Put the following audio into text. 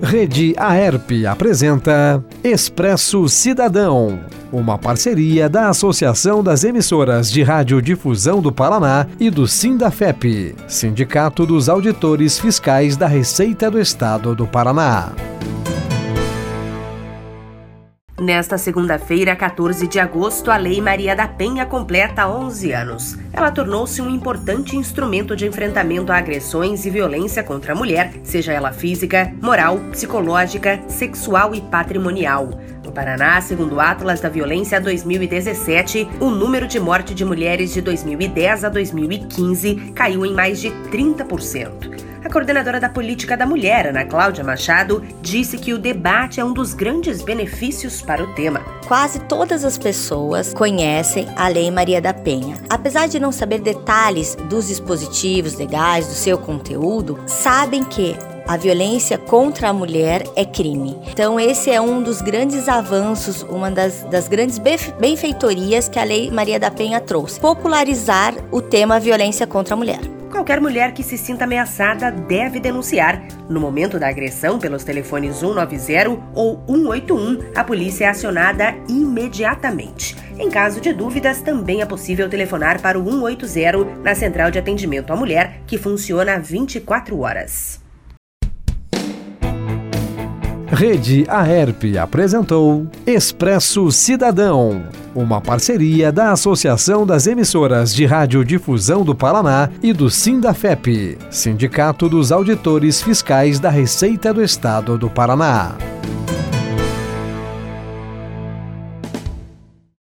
Rede Aerp apresenta Expresso Cidadão, uma parceria da Associação das Emissoras de Radiodifusão do Paraná e do Sindafep, Sindicato dos Auditores Fiscais da Receita do Estado do Paraná. Nesta segunda-feira, 14 de agosto, a Lei Maria da Penha completa 11 anos. Ela tornou-se um importante instrumento de enfrentamento a agressões e violência contra a mulher, seja ela física, moral, psicológica, sexual e patrimonial. No Paraná, segundo o Atlas da Violência 2017, o número de mortes de mulheres de 2010 a 2015 caiu em mais de 30%. A coordenadora da Política da Mulher, Ana Cláudia Machado, disse que o debate é um dos grandes benefícios para o tema. Quase todas as pessoas conhecem a Lei Maria da Penha. Apesar de não saber detalhes dos dispositivos legais, do seu conteúdo, sabem que a violência contra a mulher é crime. Então esse é um dos grandes avanços, uma das grandes benfeitorias que a Lei Maria da Penha trouxe. Popularizar o tema violência contra a mulher. Qualquer mulher que se sinta ameaçada deve denunciar. No momento da agressão, pelos telefones 190 ou 181, a polícia é acionada imediatamente. Em caso de dúvidas, também é possível telefonar para o 180 na Central de Atendimento à Mulher, que funciona 24 horas. Rede Aerp apresentou Expresso Cidadão, uma parceria da Associação das Emissoras de Radiodifusão do Paraná e do Sindafep, Sindicato dos Auditores Fiscais da Receita do Estado do Paraná.